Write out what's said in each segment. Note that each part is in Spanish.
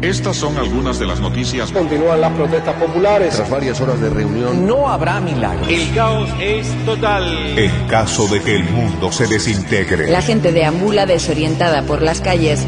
Estas son algunas de las noticias. Continúan las protestas populares. Tras varias horas de reunión, no habrá milagros. El caos es total. En caso de que el mundo se desintegre. La gente deambula desorientada por las calles.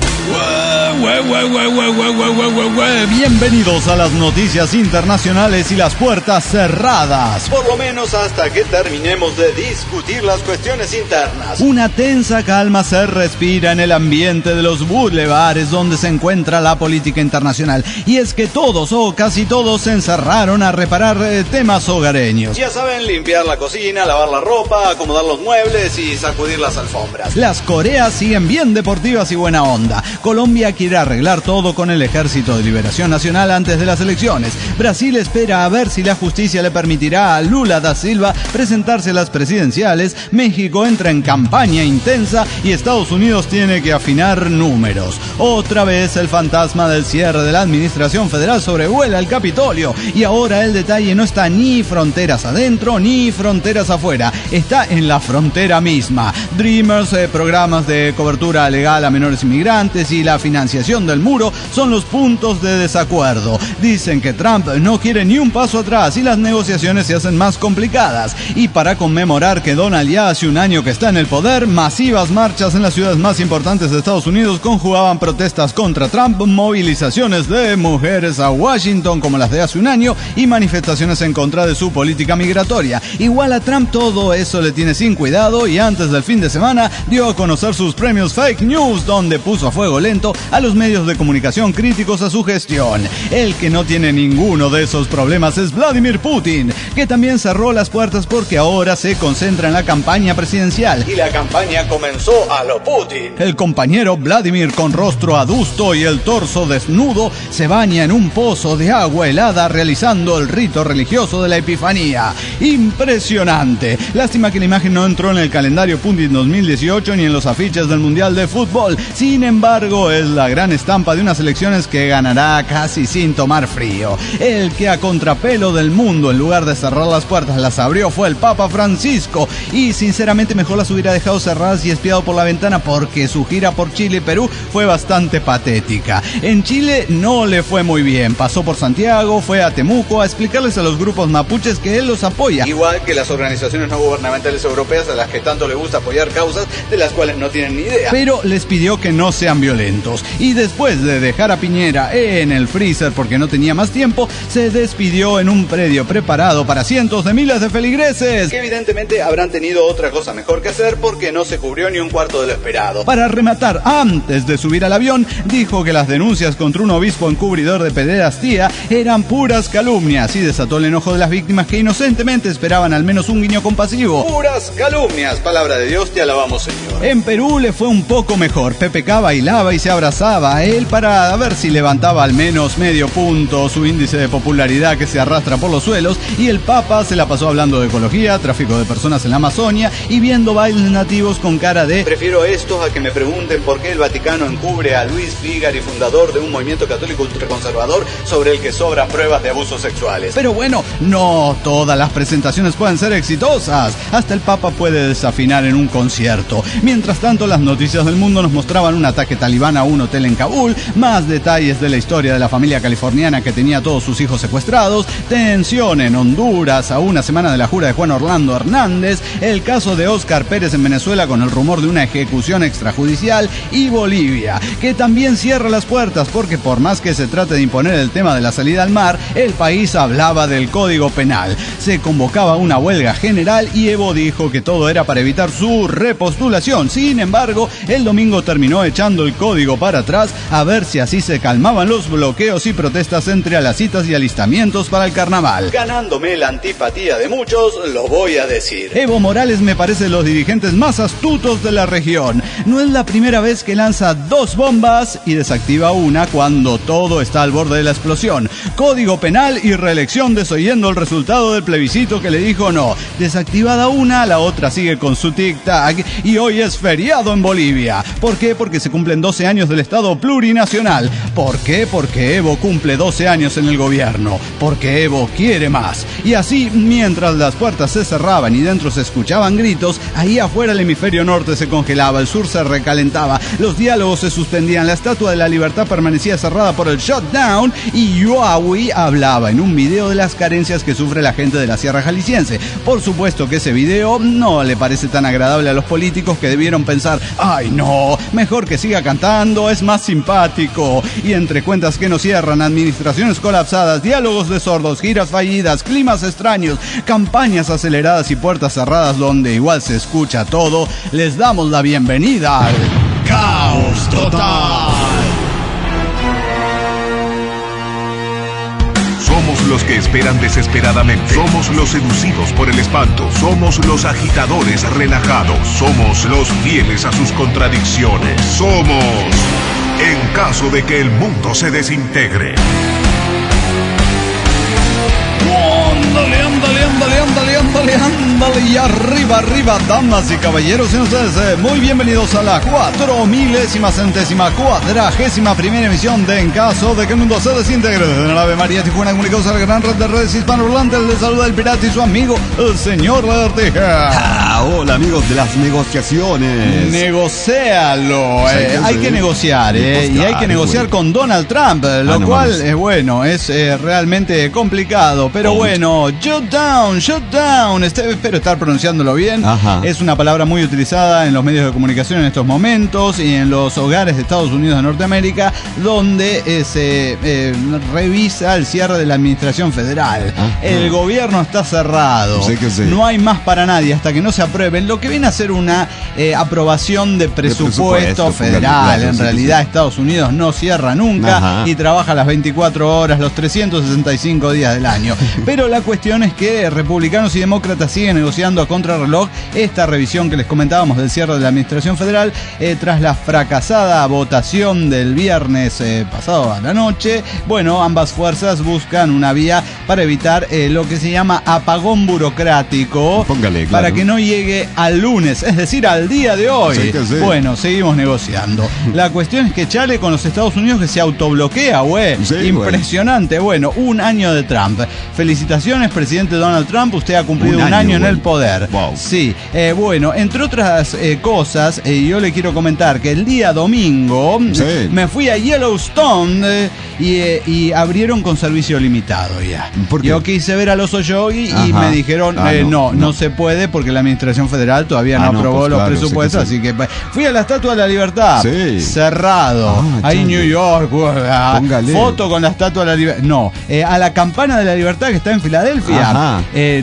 Bienvenidos a las noticias internacionales y las puertas cerradas. Por lo menos hasta que terminemos de discutir las cuestiones internas. Una tensa calma se respira en el ambiente de los boulevares donde se encuentra la política internacional. Y es que todos o casi todos se encerraron a reparar temas hogareños. Ya saben, limpiar la cocina, lavar la ropa, acomodar los muebles y sacudir las alfombras. Las Coreas siguen bien deportivas y buena onda. Colombia quiere arreglar todo con el Ejército de Liberación Nacional antes de las elecciones. Brasil espera a ver si la justicia le permitirá a Lula da Silva presentarse a las presidenciales. México entra en campaña intensa y Estados Unidos tiene que afinar números. Otra vez el fantasma del cierre de la administración federal sobrevuela el Capitolio y ahora el detalle no está ni fronteras adentro ni fronteras afuera, está en la frontera misma. Dreamers, programas de cobertura legal a menores inmigrantes y la financiación del muro son los puntos de desacuerdo. Dicen que Trump no quiere ni un paso atrás y las negociaciones se hacen más complicadas. Y para conmemorar que Donald ya hace un año que está en el poder, masivas marchas en las ciudades más importantes de Estados Unidos conjugaban protestas contra Trump, movilizaciones de mujeres a Washington como las de hace un año y manifestaciones en contra de su política migratoria. Igual a Trump todo eso le tiene sin cuidado y antes del fin de semana dio a conocer sus premios Fake News, donde puso a fuego lento a los medios de comunicación críticos a su gestión. El que no tiene ninguno de esos problemas es Vladimir Putin, que también cerró las puertas porque ahora se concentra en la campaña presidencial. Y la campaña comenzó a lo Putin. El compañero Vladimir, con rostro adusto y el torso desnudo, se baña en un pozo de agua helada realizando el rito religioso de la Epifanía. Impresionante. Lástima que la imagen no entró en el calendario Putin 2018 ni en los afiches del Mundial de Fútbol. Sin embargo, es la gran estampa de unas elecciones que ganará casi sin tomar frío. El que a contrapelo del mundo, en lugar de cerrar las puertas, las abrió fue el Papa Francisco. Y sinceramente mejor las hubiera dejado cerradas y espiado por la ventana, porque su gira por Chile y Perú fue bastante patética. En Chile no le fue muy bien. Pasó por Santiago, fue a Temuco a explicarles a los grupos mapuches que él los apoya. Igual que las organizaciones no gubernamentales europeas a las que tanto le gusta apoyar causas de las cuales no tienen ni idea. Pero les pidió que no sean violentos. Y después de dejar a Piñera en el freezer porque no tenía más tiempo, se despidió en un predio preparado para cientos de miles de feligreses, que evidentemente habrán tenido otra cosa mejor que hacer porque no se cubrió ni un cuarto de lo esperado. Para rematar, antes de subir al avión, dijo que las denuncias contra un obispo encubridor de pederastía eran puras calumnias y desató el enojo de las víctimas que inocentemente esperaban al menos un guiño compasivo. Puras calumnias, palabra de Dios, te alabamos, Señor. En Perú le fue un poco mejor. PPK bailaba y se abrazaba a él para ver si levantaba al menos medio punto su índice de popularidad que se arrastra por los suelos, y el Papa se la pasó hablando de ecología, tráfico de personas en la Amazonia y viendo bailes nativos con cara de prefiero esto a que me pregunten por qué el Vaticano encubre a Luis Figari, fundador de un movimiento católico ultraconservador sobre el que sobran pruebas de abusos sexuales. Pero bueno, no todas las presentaciones pueden ser exitosas. Hasta el Papa puede desafinar en un concierto. Mientras tanto, las noticias del mundo nos mostraban un ataque talibán a un hotel en Kabul, más detalles de la historia de la familia californiana que tenía a todos sus hijos secuestrados, tensión en Honduras a una semana de la jura de Juan Orlando Hernández, el caso de Óscar Pérez en Venezuela con el rumor de una ejecución extrajudicial, y Bolivia, que también cierra las puertas porque por más que se trate de imponer el tema de la salida al mar, el país hablaba del Código Penal. Se convocaba una huelga general y Evo dijo que todo era para evitar su repostulación. Sin embargo, el domingo terminó echando el código para atrás a ver si así se calmaban los bloqueos y protestas entre alacitas y alistamientos para el carnaval. Ganándome la antipatía de muchos, lo voy a decir. Evo Morales me parece de los dirigentes más astutos de la región. No es la primera vez que lanza dos bombas y desactiva una cuando todo está al borde de la explosión. Código penal y reelección desoyendo el resultado del plebiscito que le dijo no. Desactivada una, la otra sigue con su tic-tac y hoy es feriado en Bolivia. ¿Por qué? Porque se cumplen 12 años del Estado plurinacional. ¿Por qué? Porque Evo cumple 12 años en el gobierno. Porque Evo quiere más. Y así, mientras las puertas se cerraban y dentro se escuchaban gritos, ahí afuera el hemisferio norte se congelaba, el sur se recalentaba, los diálogos se suspendían, la Estatua de la Libertad permanecía parecía cerrada por el shutdown y Yoawi hablaba en un video de las carencias que sufre la gente de la Sierra Jalisciense. Por supuesto que ese video no le parece tan agradable a los políticos, que debieron pensar: ay no, mejor que siga cantando, es más simpático. Y entre cuentas que no cierran, administraciones colapsadas, diálogos de sordos, giras fallidas, climas extraños, campañas aceleradas y puertas cerradas donde igual se escucha todo, les damos la bienvenida al Caos Total. Somos los que esperan desesperadamente. Somos los seducidos por el espanto. Somos los agitadores relajados. Somos los fieles a sus contradicciones. Somos en caso de que el mundo se desintegre. Ándale, y arriba, damas y caballeros, y ustedes muy bienvenidos a la 4000ª emisión de En Caso de que el Mundo se Desintegre. De la Ave María Tijuana, comunicados a la gran red de redes hispanohablantes. Les saluda el pirata y su amigo, el señor Lagartija. Hola, amigos de las negociaciones. Negocialo, hay que negociar, y hay que negociar con Donald Trump, lo cual es bueno, es realmente complicado, pero bueno, shutdown, espero estar pronunciándolo bien. Ajá. Es una palabra muy utilizada en los medios de comunicación en estos momentos y en los hogares de Estados Unidos de Norteamérica, donde se revisa el cierre de la administración federal. Ajá. El gobierno está cerrado, sí. No hay más para nadie hasta que no se aprueben lo que viene a ser una aprobación de presupuesto federal. En realidad Estados Unidos no cierra nunca. Ajá. Y trabaja las 24 horas, los 365 días del año. Pero la cuestión es que republicanos y demócratas siguen negociando a contrarreloj esta revisión que les comentábamos del cierre de la administración federal, tras la fracasada votación del viernes pasado a la noche. Bueno, ambas fuerzas buscan una vía para evitar lo que se llama apagón burocrático. Póngale, claro. Para que no llegue al lunes, es decir, al día de hoy. Sí. Bueno, seguimos negociando. La cuestión es que chale con los Estados Unidos, que se autobloquea, güey. Sí, impresionante. Bueno, un año de Trump. Felicitaciones, presidente Donald Trump. Usted ha cumplido un año en el poder. Wow. Sí. Bueno, entre otras cosas, yo le quiero comentar que el día domingo me fui a Yellowstone y abrieron con servicio limitado ya. Yo quise ver al oso Yogi y me dijeron no se puede porque la administración federal todavía no aprobó los presupuestos, así que fui a la Estatua de la Libertad, cerrado, ahí en New York, foto con la Estatua de la Libertad, a la Campana de la Libertad que está en Filadelfia,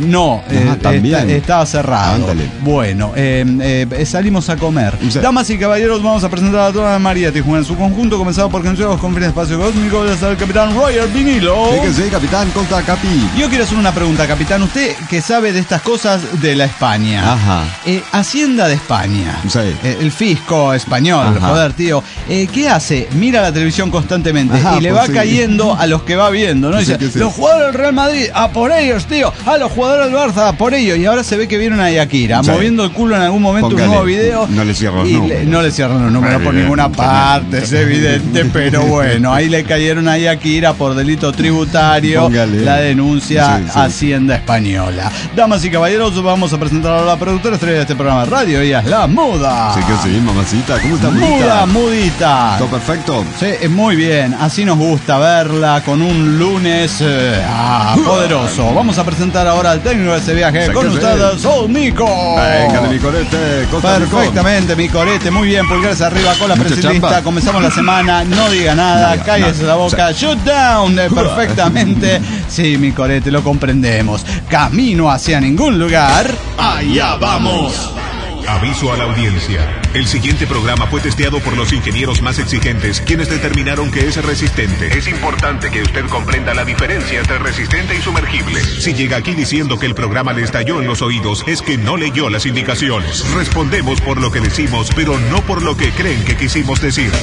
estaba cerrado. Ándale. Bueno, salimos a comer. Damas y caballeros, vamos a presentar a toda María Tijuana en su conjunto, comenzado por Canciones con Fin de Espacio Cósmico. Es el capitán Roger Vinilo. Sí, capitán, conta capi. Yo quiero hacer una pregunta, capitán. Usted que sabe de estas cosas de la España. Ajá. Hacienda de España. Sí. El fisco español, joder, tío. ¿Qué hace? Mira la televisión constantemente y le va cayendo a los que va viendo, ¿no? Dice, los jugadores del Real Madrid, a por ellos, tío. A los jugadores del Barça, a por ellos. Y ahora se ve que vieron a Yakira moviendo el culo en algún momento. Póngale, un nuevo video. No le cierran los números. No le cierran los números por ninguna parte, es evidente. Pero bueno, ahí le cayeron a Yakira por delito tributario. Póngale. La denuncia Hacienda Española. Damas y caballeros, vamos a presentar a la productora estrella de este programa de radio. Ella es la Muda. Sí, mamacita. ¿Cómo está, Mudita? ¿Todo perfecto? Sí, muy bien. Así nos gusta verla con un lunes poderoso. Vamos a presentar ahora al técnico de ese viaje. Con ustedes, Sol Nico. Venga, mi corete. Perfectamente, mi corete. Muy bien, pulgares arriba, cola presidenta. Comenzamos la semana. No diga nada. Cállese la boca. Shutdown. Perfectamente. Sí, mi corete, lo comprendemos. Camino hacia ningún lugar. Allá vamos. Aviso a la audiencia. El siguiente programa fue testeado por los ingenieros más exigentes, quienes determinaron que es resistente. Es importante que usted comprenda la diferencia entre resistente y sumergible. Si llega aquí diciendo que el programa le estalló en los oídos, es que no leyó las indicaciones. Respondemos por lo que decimos, pero no por lo que creen que quisimos decir.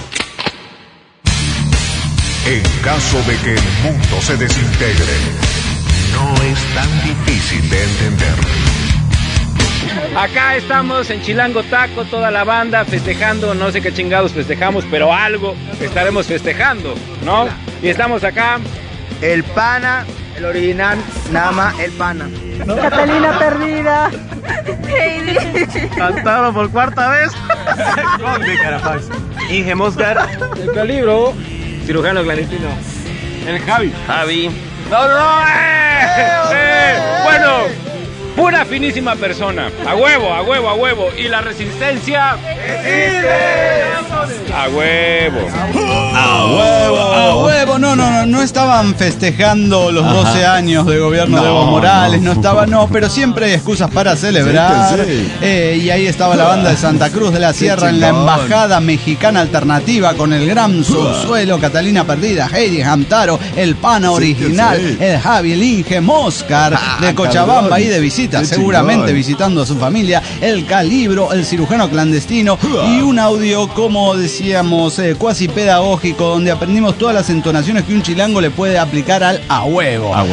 En caso de que el mundo se desintegre, no es tan difícil de entender. Acá estamos en Chilango Taco, toda la banda festejando, no sé qué chingados festejamos, pero algo estaremos festejando, ¿no? Y estamos acá. El pana, el original, nada más el pana. ¿No? Catalina perdida. Heidi. Cantado por cuarta vez. ¿Dónde, carapaz? Inge Mosgar. El Calibro. cirujano clandestino. El Javi. No. Bueno, pura finísima persona. A huevo. Y la resistencia existe. A huevo. No estaban festejando los 12 años de gobierno de Evo Morales, pero siempre hay excusas para celebrar. Y ahí estaba la banda de Santa Cruz de la Sierra en la embajada mexicana alternativa con el gran subsuelo, Catalina Perdida, Heidi Hamtaro, el Pana original, el Javi, el Inge, Moscar de Cochabamba ahí de visita, seguramente visitando a su familia, el Calibro, el cirujano clandestino y un audio, como decíamos, cuasi pedagógico, donde aprendimos todas las entonaciones que un chilango le puede aplicar al a huevo. A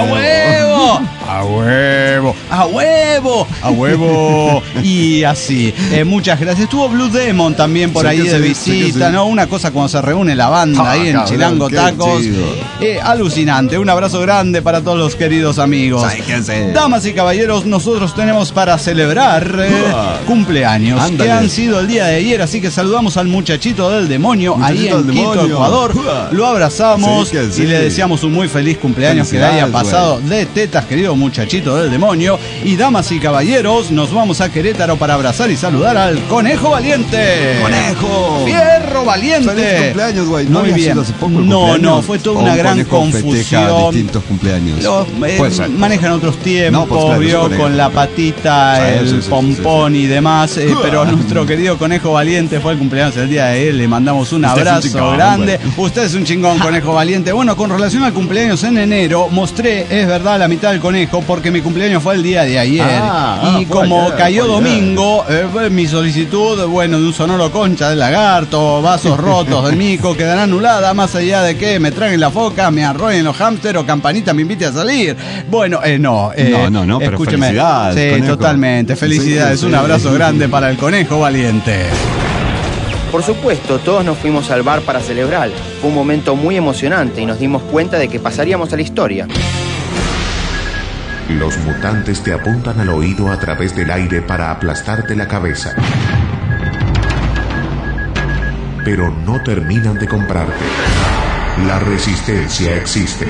huevo. Y así. Muchas gracias. Estuvo Blue Demon también por ahí de visita, ¿no? Una cosa cuando se reúne la banda ahí en Chilango Tacos. Alucinante. Un abrazo grande para todos los queridos amigos. Damas y caballeros, nosotros tenemos para celebrar cumpleaños que han sido el día de ayer, así que saludamos al muchachito del demonio ahí en Quito, Ecuador. Lo abrazamos y le deseamos un muy feliz cumpleaños, que le haya pasado de tetas, querido muchachito del demonio. Y damas y caballeros, nos vamos a Querétaro para abrazar y saludar al Conejo Valiente. Fierro Valiente. Feliz cumpleaños, güey. Muy bien. No, fue toda una gran confusión. Distintos cumpleaños. Manejan otros tiempos, vio, con la patita, el pompón y demás. Pero nuestro querido Conejo Valiente fue el cumpleaños el día de él. Le mandamos un abrazo grande. Usted es un chingón, Conejo Valiente. Bueno, con relación al cumpleaños en enero, mostré, es verdad, la mitad del conejo, porque mi cumpleaños fue el día de ayer. Y como cayó domingo, mi solicitud, de un sonoro concha del lagarto, vasos rotos del mico, quedará anulada, más allá de que me traguen la foca, me arrollen los hámster o Campanita me invite a salir. Bueno, no, pero escúcheme. felicidades, Sí, conejo. totalmente. Felicidades. Un abrazo grande para el Conejo Valiente. Por supuesto, todos nos fuimos al bar para celebrar. Fue un momento muy emocionante y nos dimos cuenta de que pasaríamos a la historia. Los mutantes te apuntan al oído a través del aire para aplastarte la cabeza. Pero no terminan de comprarte. La resistencia existe.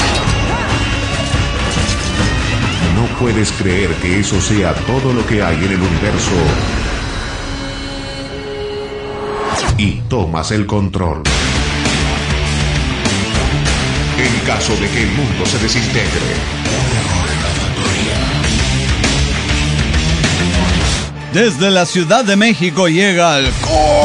No puedes creer que eso sea todo lo que hay en el universo. Y tomas el control. En caso de que el mundo se desintegre. Desde la Ciudad de México llega el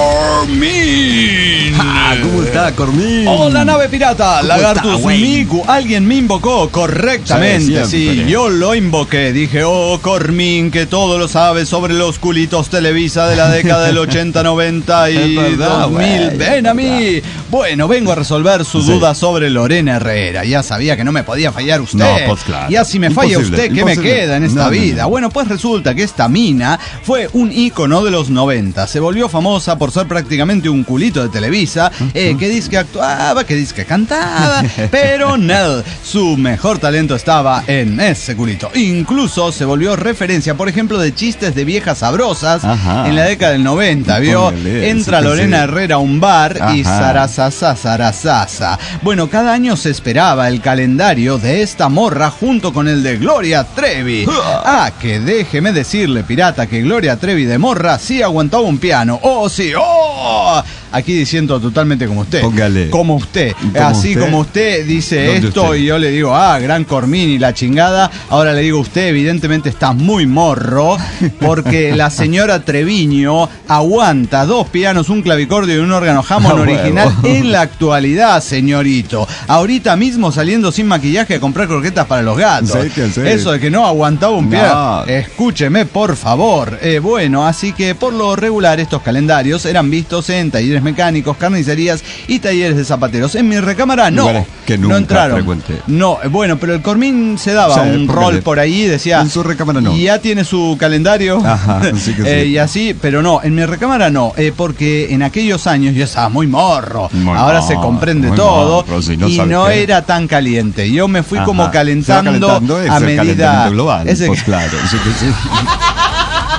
Cormin. ¿Cómo está, Cormin? Hola, nave pirata, Lagartus Miku. Alguien me invocó correctamente. Sí, yo lo invoqué. Dije, Cormin, que todo lo sabe sobre los culitos Televisa de la década del 80, 90 y 2000. Ven a mí. Bueno, vengo a resolver su duda sobre Lorena Herrera. Ya sabía que no me podía fallar usted. No, pues claro. Ya si me falla usted, ¿qué me queda en esta vida? Bueno, pues resulta que esta mina fue un ícono de los 90. Se volvió famosa por ser prácticamente un culito de Televisa, que dice que actuaba, que dice que cantaba, pero no, su mejor talento estaba en ese culito. Incluso se volvió referencia, por ejemplo, de chistes de viejas sabrosas en la década del 90, ¿vio? Entra Lorena Herrera a un bar y zarazasa. Bueno, cada año se esperaba el calendario de esta morra junto con el de Gloria Trevi. Que déjeme decirle, pirata, que Gloria Trevi de morra sí aguantaba un piano. Sí, aquí diciendo totalmente como usted. Póngale. Como usted. Así como usted dice esto usted? Y yo le digo, gran Cormín y la chingada. Ahora le digo, usted evidentemente está muy morro, porque la señora Treviño aguanta 2 pianos, un clavicordio y un órgano Hammond original en la actualidad, señorito. Ahorita mismo saliendo sin maquillaje a comprar croquetas para los gatos. Eso de que no aguantaba un piano. Escúcheme, por favor. Bueno, así que por lo regular estos calendarios eran vistos en talleres mecánicos, carnicerías y talleres de zapateros. En mi recámara no entraron. Frecuente. No, bueno, pero el Cormín se daba un rol por ahí, decía. En su recámara no. Y ya tiene su calendario. Sí que sí. Y así, pero no, en mi recámara no, porque en aquellos años yo estaba muy morro. Ahora se comprende todo y no era tan caliente. Yo me fui como calentando a medida global. Pues claro, sí que sí.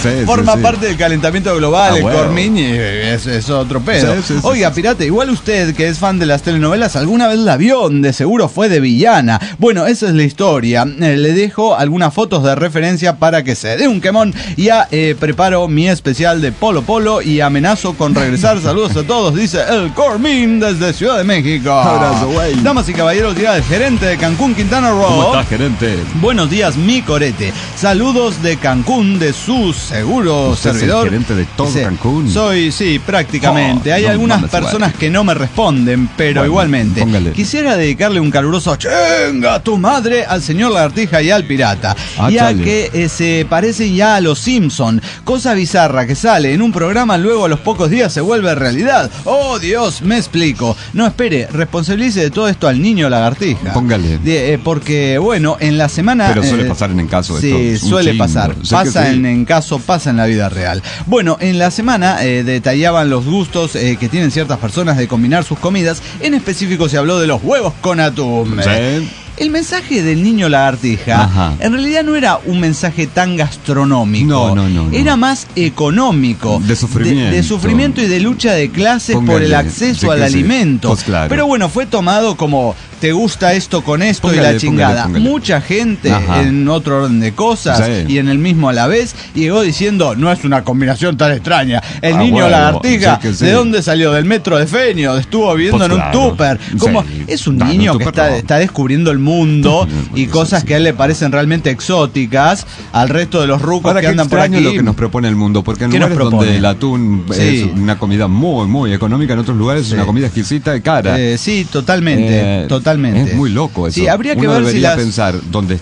Forma parte del calentamiento global, el Cormín, y es otro pedo. Oiga, pirata, igual usted, que es fan de las telenovelas, alguna vez la vio, de seguro fue de villana. Bueno, esa es la historia. Le dejo algunas fotos de referencia para que se dé un quemón. Ya preparo mi especial de Polo Polo y amenazo con regresar. Saludos a todos, dice el Cormín desde Ciudad de México. Abrazo, güey. Damas y caballeros, llega el gerente de Cancún, Quintana Roo. ¿Cómo estás, gerente? Buenos días, mi corete. Saludos de Cancún, de su seguro ¿Usted servidor. es el gerente de todo Cancún? Soy, sí, prácticamente. Hay no algunas mames, personas que no me responden, pero bueno, igualmente. póngale. Quisiera dedicarle un caluroso chinga tu madre al señor Lagartija y al pirata. Ya chale. que se parecen ya a los Simpson. Cosa bizarra que sale en un programa, luego a los pocos días se vuelve realidad. Oh, Dios, me explico. No, espere, responsabilice de todo esto al niño Lagartija. Póngale. Porque, bueno, en la semana... Pero suele pasar en caso Sí, esto. suele pasar. Pasa en caso, pasa en la vida real. Bueno, en la semana detallaban los gustos que tienen ciertas personas de combinar sus comidas. En específico se habló de los huevos con atún. Sí. El mensaje del niño Lagartija en realidad no era un mensaje tan gastronómico. No. Era más económico. De sufrimiento. De sufrimiento y de lucha de clases por el acceso al alimento. Pues claro. Pero bueno, fue tomado como... ¿Te gusta esto con esto y la chingada? Póngale. Mucha gente en otro orden de cosas y en el mismo a la vez llegó diciendo, no es una combinación tan extraña. El niño Lagartija, ¿de dónde salió? Del metro de Fenio, estuvo viviendo en un tupper. ¿Cómo? Es un niño que está descubriendo el mundo y cosas que a él le parecen realmente exóticas al resto de los rucos que andan por aquí. Lo que nos propone el mundo, porque en lugares donde el atún es una comida muy, muy económica, en otros lugares es una comida exquisita y cara. Sí, totalmente. Es muy loco eso. Sí, habría que Uno ver debería pensar dónde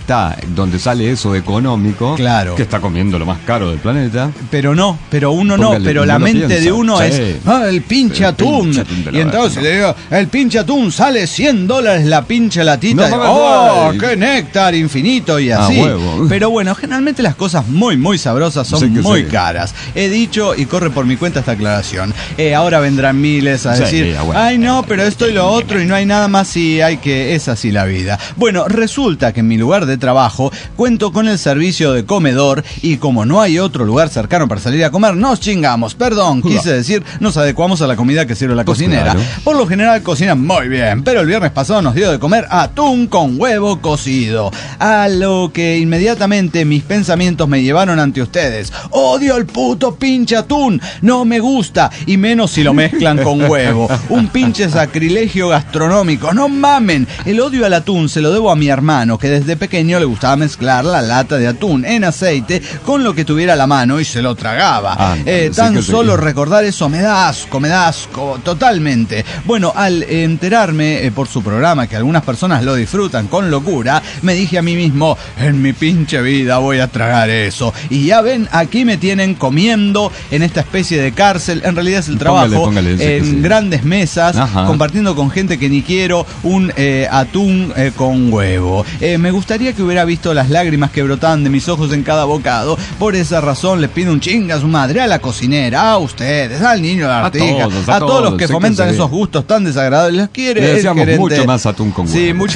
sale eso económico, claro, que está comiendo lo más caro del planeta. Pero uno no, pero la mente de uno es el pinche atún. Y entonces le digo, el pinche atún sale $100 la pinche latita. ¡Qué néctar infinito! Y así. Pero bueno, generalmente las cosas muy, muy sabrosas son muy caras. He dicho, y corre por mi cuenta esta aclaración. Ahora vendrán miles a decir, ay no, pero esto y lo otro, y no hay nada más, y hay que... Es así la vida. Bueno, resulta que en mi lugar de trabajo cuento con el servicio de comedor y como no hay otro lugar cercano para salir a comer, nos chingamos. Perdón, quise decir, nos adecuamos a la comida que sirve la cocinera. Claro. Por lo general cocinan muy bien, pero el viernes pasado nos dio de comer atún con huevo cocido. A lo que inmediatamente mis pensamientos me llevaron ante ustedes. Odio el puto pinche atún. No me gusta, y menos si lo mezclan con huevo. Un pinche sacrilegio gastronómico. No mames. El odio al atún se lo debo a mi hermano, que desde pequeño le gustaba mezclar la lata de atún en aceite con lo que tuviera a la mano y se lo tragaba. Tan solo recordar eso me da asco, totalmente. Bueno, al enterarme por su programa que algunas personas lo disfrutan con locura, me dije a mí mismo, en mi pinche vida voy a tragar eso. Y ya ven, aquí me tienen comiendo en esta especie de cárcel. En realidad es el trabajo, en grandes mesas, compartiendo con gente que ni quiero, un atún con huevo. Me gustaría que hubiera visto las lágrimas que brotaban de mis ojos en cada bocado. Por esa razón les pido un chinga a su madre, a la cocinera, a ustedes, al niño Lagartija, a todos los que fomentan esos gustos tan desagradables. Les quiere le deseamos mucho más atún con huevo. Sí, mucho.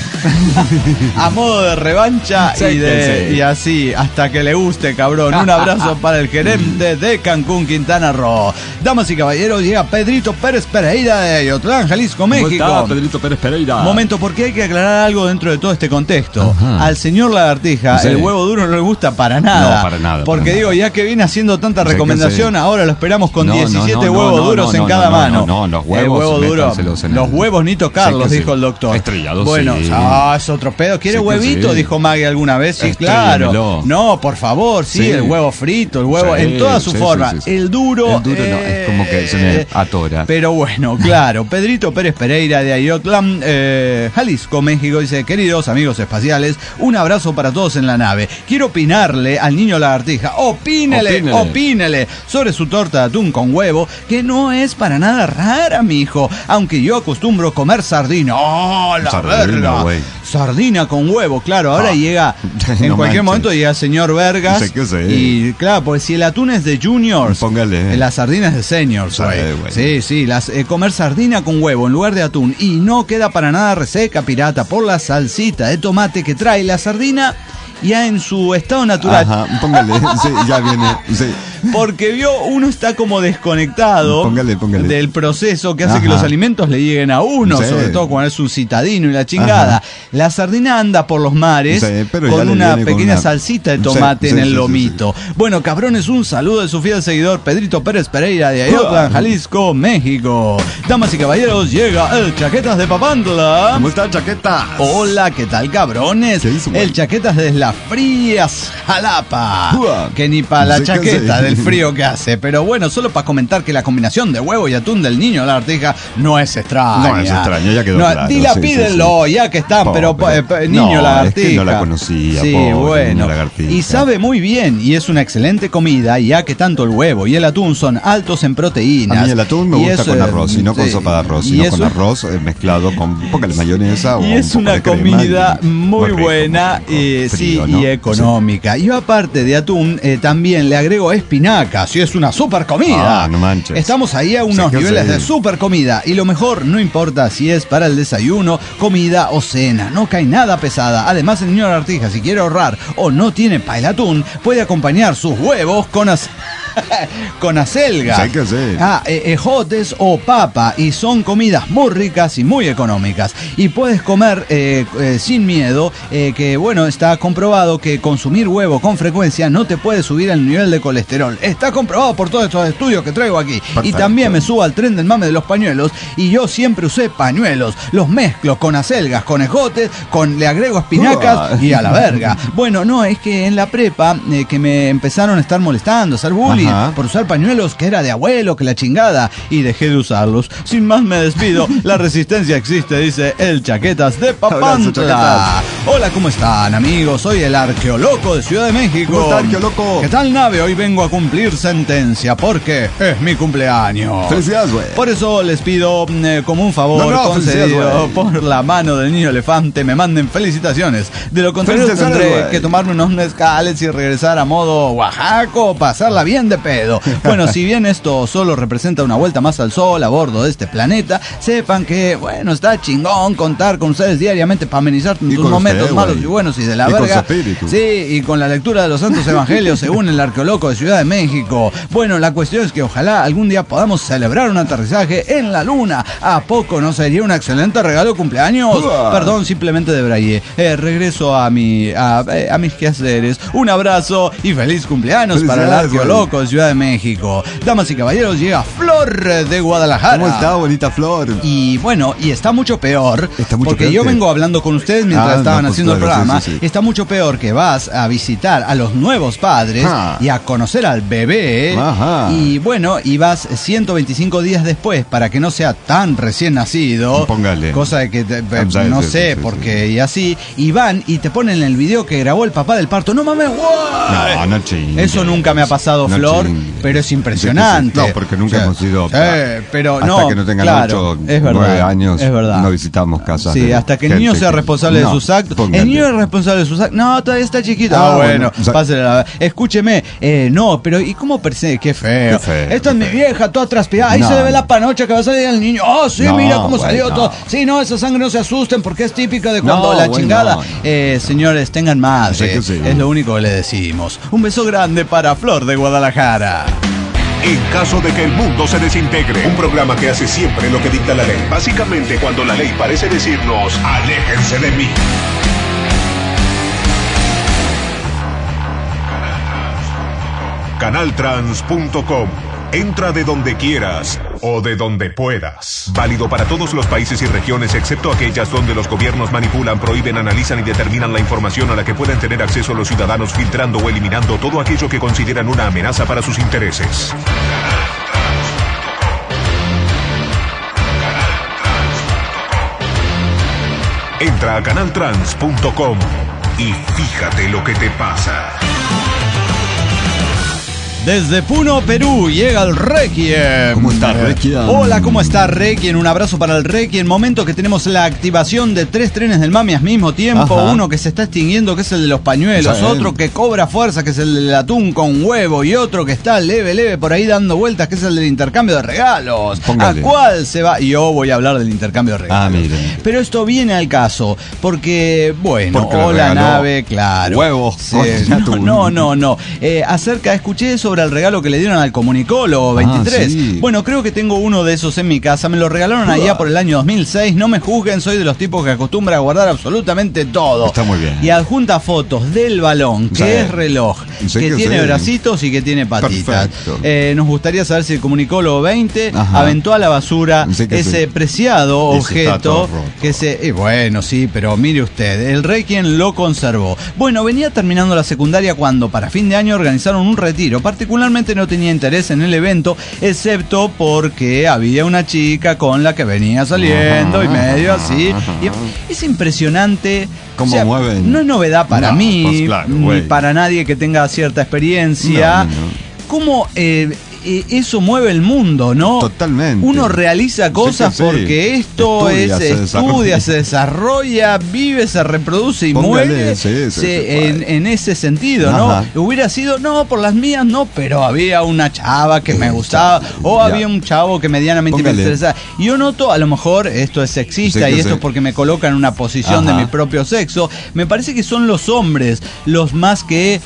A modo de revancha y así, hasta que le guste, cabrón. Un abrazo para el gerente de Cancún, Quintana Roo. Damas y caballeros, llega Pedrito Pérez Pereira de Ayotlán, Jalisco, México. ¿Cómo está, Pedrito Pérez Pereira? Momento, porque hay que aclarar algo dentro de todo este contexto. Al señor Lagartija el huevo duro no le gusta para nada. No, para nada. Porque digo, ya que viene haciendo tanta recomendación, ahora lo esperamos con 17 huevos duros en cada mano. No, los huevos. Huevo duro. Los huevos ni tocarlos, dijo el doctor. Estrellados. Bueno, es otro pedo. ¿Quiere huevito? Dijo Maggie alguna vez. Sí, claro. No, por favor, el huevo frito, el huevo en toda su forma. El duro. No, es como que se me atora. Pero bueno, claro. Pedrito Pérez Pereira de Ayotlán, Jalisco, México, dice: queridos amigos espaciales, un abrazo para todos en la nave. Quiero opinarle al niño Lagartija, opínele sobre su torta de atún con huevo, que no es para nada rara, mijo, aunque yo acostumbro comer sardina. ¡Oh, la verga! Sardina con huevo, claro, ahora llega, en cualquier momento llega el señor Vergas, y claro, pues si el atún es de juniors, póngale. La sardina es de seniors, güey. Sí, comer sardina con huevo en lugar de atún, y no queda para nada reseca, pirata, por la salsita de tomate que trae la sardina ya en su estado natural. Póngale, ya viene, porque uno está como desconectado del proceso que hace que los alimentos le lleguen a uno, sobre todo cuando es un citadino y la chingada. La sardina anda por los mares con una pequeña salsita de tomate en el lomito. Bueno, cabrones, un saludo de su fiel seguidor Pedrito Pérez Pereira de Ayotla, Jalisco, México. Damas y caballeros, llega el Chaquetas de Papantla. ¿Cómo está, Chaquetas? Hola, ¿qué tal, cabrones? El Chaquetas desde las frías Jalapa. Que ni para la chaqueta del frío que hace. Pero bueno, solo para comentar que la combinación de huevo y atún del Niño Lagartija no es extraña. No es extraña, ya quedó claro. Dilapídenlo, ya que están, pero Niño Lagartija. Es que no la conocía, bueno. Y sabe muy bien, y es una excelente comida, ya que tanto el huevo y el atún son altos en proteínas. A mí el atún me gusta con arroz, y no con sopa de arroz, sino con arroz mezclado con un poco de mayonesa. Y es una comida muy buena y económica. Y aparte de atún, también le agrego espinacas, y es una super comida. No manches. Estamos ahí a unos niveles de super comida, y lo mejor, no importa si es para el desayuno, comida o cena, no cae nada pesada. Además, el Niño Lagartija, si quiere ahorrar o no tiene para el atún, puede acompañar sus huevos con acelgas, ejotes o papa, y son comidas muy ricas y muy económicas, y puedes comer sin miedo, que bueno, está comprobado que consumir huevo con frecuencia no te puede subir el nivel de colesterol. Está comprobado por todos estos estudios que traigo aquí. Perfecto. Y también me subo al tren del mame de los pañuelos, y yo siempre usé pañuelos, los mezclo con acelgas, con ejotes, le agrego espinacas y a la verga. Bueno, no, es que en la prepa que me empezaron a estar molestando, a hacer bullying por usar pañuelos, que era de abuelo, que la chingada, y dejé de usarlos. Sin más me despido. La resistencia existe, dice el Chaquetas de Papantla. Hola, ¿cómo están, amigos? Soy el Arqueoloco de Ciudad de México. ¿Cómo está, Arqueoloco? ¿Qué tal, nave? Hoy vengo a cumplir sentencia porque es mi cumpleaños. Felicidades, güey. Por eso les pido, como un favor concedido por la mano del niño elefante, me manden felicitaciones. De lo contrario, tendré que tomarme unos mezcales y regresar a modo Oaxaco, pasarla bien de pedo. Bueno, si bien esto solo representa una vuelta más al sol a bordo de este planeta, sepan que, bueno, está chingón contar con ustedes diariamente para amenizar tus momentos malos y buenos y de la verga. Sí, y con la lectura de los santos evangelios según el Arqueoloco de Ciudad de México. Bueno, la cuestión es que ojalá algún día podamos celebrar un aterrizaje en la luna. ¿A poco no sería un excelente regalo de cumpleaños? Perdón, simplemente debrayé. Regreso a mis quehaceres. Un abrazo y feliz cumpleaños para el Arqueoloco de Ciudad de México. Damas y caballeros, llega Flor de Guadalajara. ¿Cómo está, bonita Flor? Y bueno, y está mucho peor, porque yo vengo hablando con ustedes mientras estaban haciendo el programa. Está mucho peor que vas a visitar a los nuevos padres y a conocer al bebé. Y bueno, y vas 125 días después para que no sea tan recién nacido. Póngale. Cosa de que no sé por qué, y así. Y van y te ponen el video que grabó el papá del parto. No mames, no chingue. Eso nunca me ha pasado, Flor, pero es impresionante. No, porque nunca hemos ido. Pero hasta que no tengan 8, 9 años, no visitamos casas. Sí, hasta que el niño sea responsable de sus actos. El niño es responsable de sus actos. No, todavía está chiquito. Bueno, pásale. Escúcheme. No, pero ¿y cómo percibe? Qué feo. Esta es mi vieja, toda transpirada. Ahí se le ve la panocha que va a salir el niño. Oh, sí, mira cómo salió todo. Sí, no, esa sangre no se asusten porque es típica de cuando la chingada. Señores, tengan madre. Es lo único que le decimos. Un beso grande para Flor de Guadalajara. En caso de que el mundo se desintegre, un programa que hace siempre lo que dicta la ley. Básicamente, cuando la ley parece decirnos, aléjense de mí. Canaltrans.com. Entra de donde quieras o de donde puedas. Válido para todos los países y regiones, excepto aquellas donde los gobiernos manipulan, prohíben, analizan y determinan la información a la que pueden tener acceso los ciudadanos, filtrando o eliminando todo aquello que consideran una amenaza para sus intereses. Entra a canaltrans.com y fíjate lo que te pasa. Desde Puno, Perú, llega el Requiem. ¿Cómo está, Requiem? Hola, ¿cómo está, Requiem? Un abrazo para el Requiem. Momento que tenemos la activación de 3 trenes del mami al mismo tiempo. Uno que se está extinguiendo, que es el de los pañuelos. Otro que cobra fuerza, que es el del atún con huevo. Y otro que está leve por ahí dando vueltas, que es el del intercambio de regalos. Póngale. ¿A cuál se va? Yo voy a hablar del intercambio de regalos. Miren. Pero esto viene al caso, porque, bueno, hola, nave, claro. Huevos. Sí. No. Escuché sobre sobre el regalo que le dieron al comunicólogo 23. Sí. Bueno, creo que tengo uno de esos en mi casa. Me lo regalaron allá por el año 2006. No me juzguen, soy de los tipos que acostumbra a guardar absolutamente todo. Está muy bien. Y adjunta fotos del balón, que Sí. es reloj, Sí, que que tiene sí. bracitos y que tiene patitas. Perfecto. Nos gustaría saber si el comunicólogo 20 Ajá. aventó a la basura Sí que ese sí. preciado Ese está todo objeto roto. que se... bueno, sí, pero mire usted, el rey quien lo conservó. Bueno, venía terminando la secundaria cuando para fin de año organizaron un retiro. Particularmente no tenía interés en el evento, excepto porque había una chica con la que venía saliendo y medio así. Y es impresionante. ¿Cómo mueven? No es novedad para No, mí, pues claro, ni güey. para nadie que tenga cierta experiencia. No. ¿Cómo eso mueve el mundo, no? Totalmente. Uno realiza cosas Sí. porque esto estudia, se desarrolla, vive, se reproduce y Póngale, muere sí, en ese sentido, Ajá. ¿no? Hubiera sido, no, por las mías no, pero había una chava que me gustaba o Ya. había un chavo que medianamente Póngale. me interesaba. Y yo noto, a lo mejor esto es sexista Sí, y que esto sí. es porque me coloca en una posición de Ajá. mi propio sexo, me parece que son los hombres los más que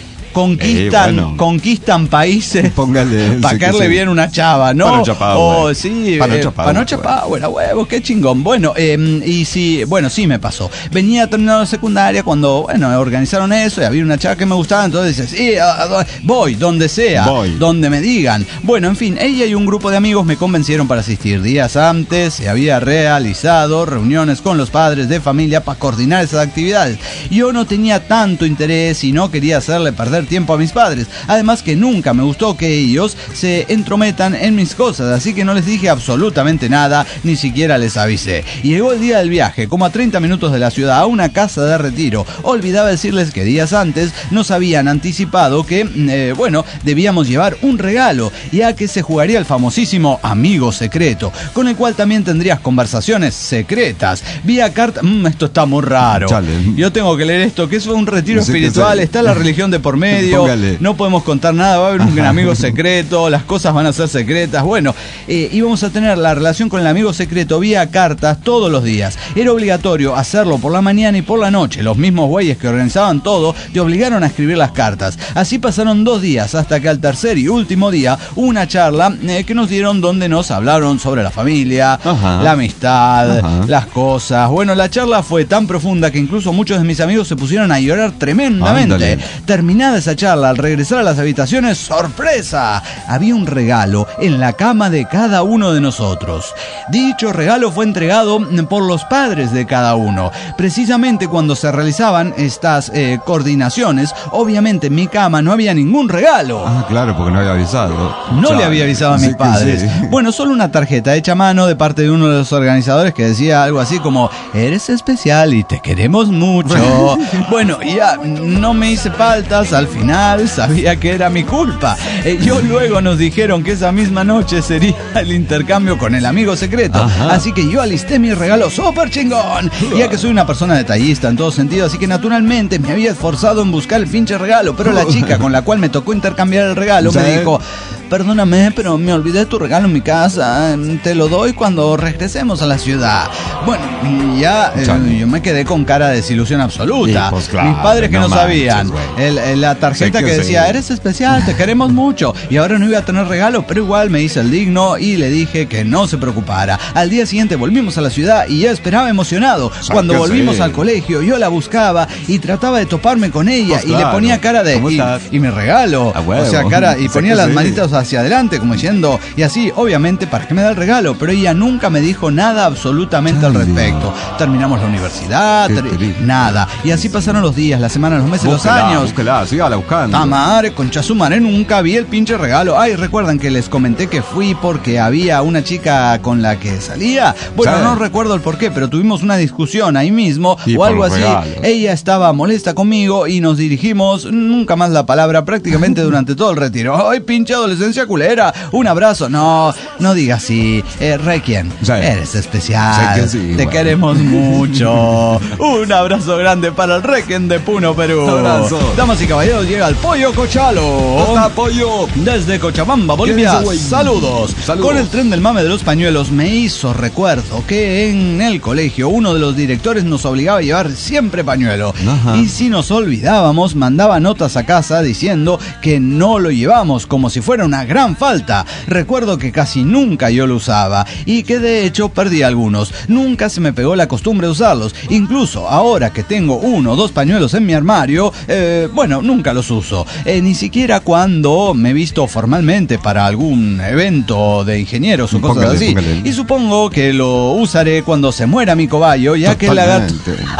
conquistan países Póngale. para sí que caerle sí. bien una chava, ¿no? Panocha Power. Sí, Panocha Power, Panocha Power, a huevo, qué chingón. Bueno, y sí, bueno, sí me pasó. Venía terminando la secundaria cuando, bueno, organizaron eso y había una chava que me gustaba, entonces dices, sí, voy, donde sea, donde me digan. Bueno, en fin, ella y un grupo de amigos me convencieron para asistir. Días antes se había realizado reuniones con los padres de familia para coordinar esas actividades. Yo no tenía tanto interés y no quería hacerle perder tiempo a mis padres. Además que nunca me gustó que ellos se entrometan en mis cosas, así que no les dije absolutamente nada, ni siquiera les avisé. Y llegó el día del viaje, como a 30 minutos de la ciudad, a una casa de retiro. Olvidaba decirles que días antes nos habían anticipado que, bueno, debíamos llevar un regalo, ya que se jugaría el famosísimo amigo secreto, con el cual también tendrías conversaciones secretas, vía carta. Esto está muy raro. Chale. Yo tengo que leer esto, que es un retiro Sí, que espiritual, sí. está la religión de por medio, Póngale. no podemos contar nada, va a haber un amigo secreto, las cosas van a ser secretas. Bueno, íbamos a tener la relación con el amigo secreto vía cartas todos los días. Era obligatorio hacerlo por la mañana y por la noche. Los mismos güeyes que organizaban todo te obligaron a escribir las cartas. Así pasaron 2 días hasta que al tercer y último día hubo una charla que nos dieron donde nos hablaron sobre la familia, Ajá. la amistad, Ajá. las cosas. Bueno, la charla fue tan profunda que incluso muchos de mis amigos se pusieron a llorar tremendamente. Ándale. Terminada esa charla, al regresar a las habitaciones, ¡sorpresa! Había un regalo en la cama de cada uno de nosotros. Dicho regalo fue entregado por los padres de cada uno. Precisamente cuando se realizaban estas coordinaciones, obviamente en mi cama no había ningún regalo. Ah, claro, porque no había avisado. No Chale. le había avisado a mis Sí que padres. sí. Bueno, solo una tarjeta hecha a mano de parte de uno de los organizadores que decía algo así como, eres especial y te queremos mucho. Bueno, ya no me hice faltas, al final sabía que era mi culpa. Yo luego nos dijeron que esa misma noche sería el intercambio con el amigo secreto. Ajá. Así que yo alisté mi regalo súper chingón. Ya que soy una persona detallista en todo sentido, así que naturalmente me había esforzado en buscar el pinche regalo. Pero la chica con la cual me tocó intercambiar el regalo me dijo, perdóname, pero me olvidé tu regalo en mi casa. Te lo doy cuando regresemos a la ciudad. Bueno, y ya yo me quedé con cara de desilusión absoluta. Sí, pues claro, mis padres que no, no manches, sabían. La tarjeta Sí que que decía, sí. eres especial, te queremos mucho. Y ahora no iba a tener regalo, pero igual me hice el digno y le dije que no se preocupara. Al día siguiente volvimos a la ciudad y ya esperaba emocionado. Cuando que volvimos sí. al colegio, yo la buscaba y trataba de toparme con ella. Pues y le claro. ponía cara de, ¿Cómo estás? y mi regalo. A huevo. O sea, cara, y Sí ponía que las sí. manitas hacia adelante, como diciendo, y así, obviamente, para que me da el regalo. Pero ella nunca me dijo nada absolutamente al respecto. Terminamos la universidad, nada. Y así pasaron los días, las semanas, los meses, los años. Búsquela, sígala buscando. Tamare, concha su madre, nunca vi el pinche regalo. Ay, recuerdan que les comenté que fui porque había una chica con la que salía. Bueno, Sí. no recuerdo el porqué, pero tuvimos una discusión ahí mismo Y o por algo los así. regalos. Ella estaba molesta conmigo y nos dirigimos, nunca más la palabra, prácticamente durante todo el retiro. Ay, pinche adolescente presencia culera. Un abrazo. No digas así. Requiem, eres especial. Sí, te queremos mucho. Un abrazo grande para el Requiem de Puno, Perú. Un abrazo. Damas y caballeros, llega el Pollo Cochalo. ¡Hola, Pollo! Desde Cochabamba, Bolivia. Saludos. Con el tren del mame de los pañuelos me hizo recuerdo que en el colegio uno de los directores nos obligaba a llevar siempre pañuelo. Ajá. Y si nos olvidábamos, mandaba notas a casa diciendo que no lo llevamos, como si fuera una gran falta. Recuerdo que casi nunca yo lo usaba y que de hecho perdí algunos. Nunca se me pegó la costumbre de usarlos. Incluso ahora que tengo 1 o 2 pañuelos en mi armario, nunca los uso. Ni siquiera cuando me he visto formalmente para algún evento de ingenieros o cosas así. Y supongo que lo usaré cuando se muera mi cobayo, ya que el lagarto...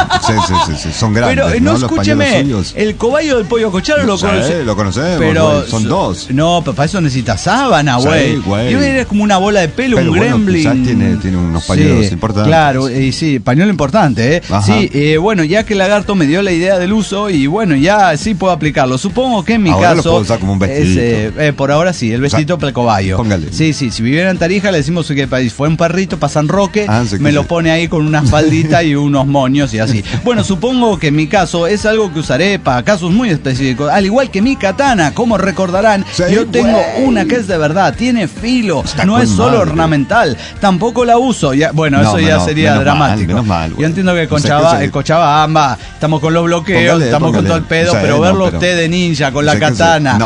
Sí, son grandes. Pero no, escúcheme, el cobayo del Pollo Cochalo lo conocemos, pero son 2. No, pero para eso necesita sábana, güey. Yo era como una bola de pelo, un gremlin. Tiene unos pañuelos importantes. Claro, y sí, pañuelo importante, ¿eh? Ajá. Sí, ya que el lagarto me dio la idea del uso y ya sí puedo aplicarlo. Supongo que en mi ahora caso... lo puedo usar como un vestidito. Por ahora sí, el vestidito para el cobayo. Póngale. Sí, si viviera en Tarija le decimos que fue un perrito para San Roque, me lo pone ahí con una faldita y unos moños y así. Bueno, supongo que en mi caso es algo que usaré para casos muy específicos, al igual que mi katana, como recordarán, yo tengo una que es de verdad, tiene filo, no es solo ornamental, tampoco la uso, eso ya sería dramático. Menos mal, yo entiendo que Cochabamba, estamos con los bloqueos, estamos con todo el pedo, pero verlo usted de ninja con la katana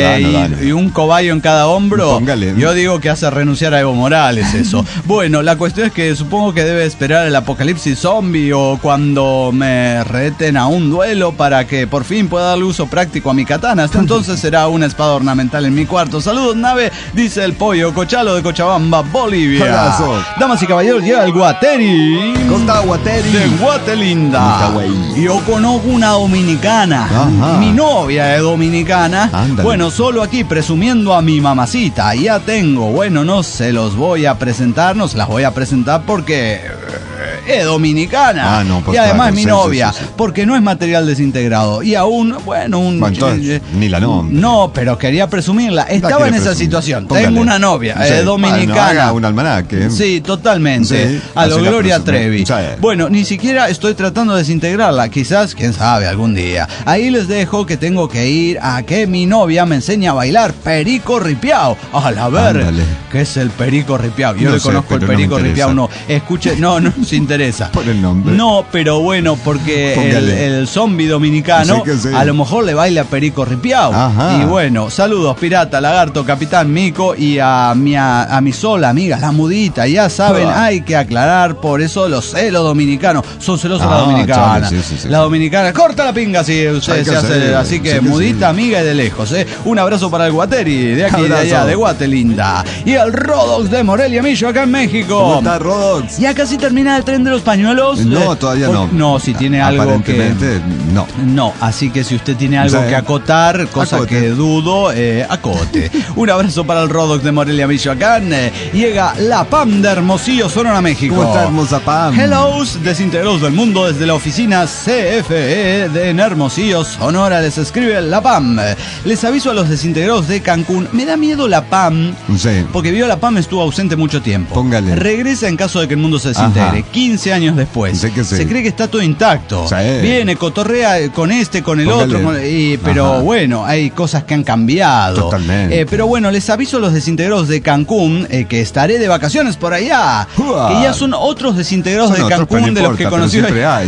y un cobayo en cada hombro, yo digo que hace renunciar a Evo Morales eso. Bueno, la cuestión es que supongo que debe esperar el apocalipsis zombie o cuando me reten a un duelo para que por fin pueda darle uso práctico a mi katana. Hasta entonces será una espada ornamental en mi cuarto. Saludos, nave, dice el Pollo Cochalo de Cochabamba, Bolivia. Abrazo. Damas y caballeros, llega el Guateri. De Guatelinda. Yo conozco una dominicana. Ajá. Mi novia es dominicana. Ándale. Bueno, solo aquí presumiendo a mi mamacita. Ya tengo, no se los voy a presentar, no se las voy a presentar porque es dominicana. Y además es mi novia, porque no es material desintegrado. Y aún, entonces, ni la nombra. No, pero quería presumirla. Estaba en esa situación. Póngale. Tengo una novia, dominicana. Un almanaque. Sí, totalmente. A lo Gloria Trevi. Bueno, ni siquiera estoy tratando de desintegrarla. Quizás, quién sabe, algún día. Ahí les dejo que tengo que ir a que mi novia me enseñe a bailar perico ripiao. A ver, ¿qué es el perico ripiao? Yo le conozco el perico ripiao. No, escuche, no nos interesa. Por el nombre. No, pero porque el zombie dominicano a lo mejor le baila perico ripiao. Ajá. Y saludos, pirata, lagarto, capitán Mico y a mi sola amiga, la mudita. Ya saben, hay que aclarar, por eso los celos dominicanos. Son celosos la dominicana. La dominicana, corta la pinga si usted se hace. Así que mudita, amiga y de lejos. Un abrazo para el Guateri, de aquí y de allá, de Guatelinda. Y el Rodox de Morelia, Michoacán, en México. ¿Cómo está, Rodox? Ya casi termina el tren de los pañuelos. No, todavía no. No, si tiene algo aparentemente, no. No, así que si usted tiene algo que acotar, cosa que dudo, acote. Un abrazo para el Rodox de Morelia, Michoacán. Llega la PAM de Hermosillo, Sonora, México. ¿Cómo está, hermosa PAM? Hello, desintegrados del mundo, desde la oficina CFE de Hermosillo, Sonora, les escribe la PAM. Les aviso a los desintegrados de Cancún, me da miedo la PAM, porque la PAM estuvo ausente mucho tiempo. Póngale. Regresa en caso de que el mundo se desintegre. 15 años después. Se cree que está todo intacto. Viene, cotorrea con con el otro, pero hay cosas que han cambiado. Totalmente. Pero les aviso a los desintegrados de Cancún que estaré de vacaciones por allá. Que ya son otros desintegrados de Cancún de los que conocí.